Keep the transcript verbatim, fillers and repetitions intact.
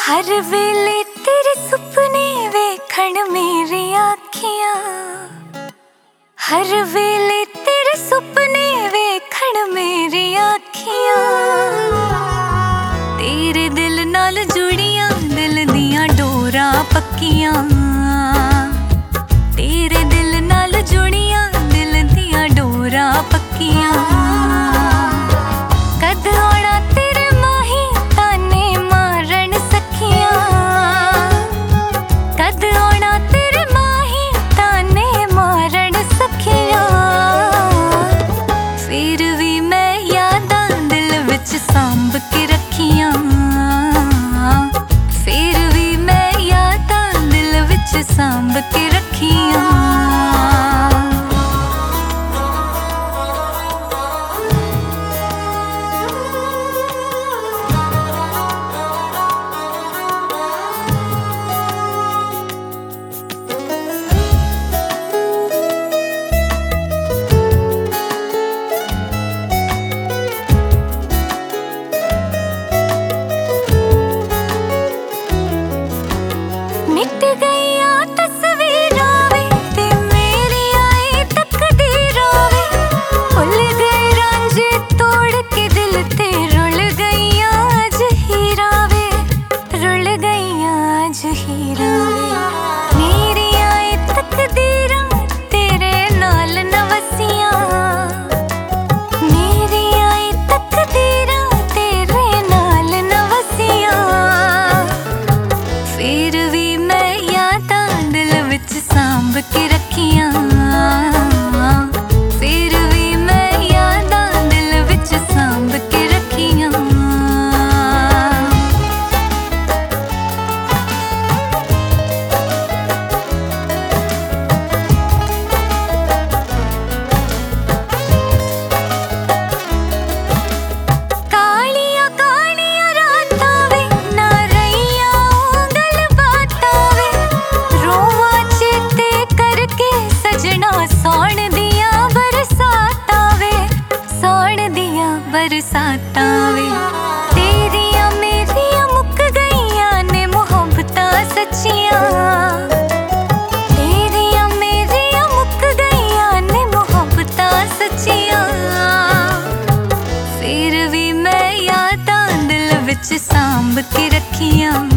हर वेले तेरे सुपने वेखण मेरी आखियां, हर वेले तेरे सुपने वेखण मेरी आखियां। तेरे दिल नाल जुड़ियां दिल दियां डोरां पक्कियां, तेरे दिल नाल जुड़ियां दिल दियां डोरां पक्कियां। कद आना तेरे माही ताने मारन सखियां, कद आना तेरे माही ताने मारन सखियां। फिर भी मैं यादां दिल विच सांभ के रखियां, फिर भी मैं यादां दिल विच सांभ के रखियां। मिट गईया तस्वीरां वे ते मेरी आई तकदीरां वे, भुल गए रांझे तोड़ के दिल ते रुल गईया अज हीरां वे, रुल गईया अज हीरां वे। मेरी आई तकदीरां तेरे नाल न वसियां, मेरी आई तकदीरां तेरे नाल न वसियां। फिर भी मैं यादां दिल विच सांभ के रखियां, फिर भी मैं यादां दिल विच सांभ के रखियां। कालियां कालियां रातां वे ना रहियां ओ गलबातां वे, रोवां चेते करके सजना सौण दियां बरसातां वे, सौण दियां बरसातां वे। तेरियां मेरियां मुक गईयां ने मुहब्बतां सच्चियां, तेरियां मेरियां मुक गईयां ने मुहब्बतां सच्चियां। फिर भी मैं यादां दिल विच सांभ के रखियां।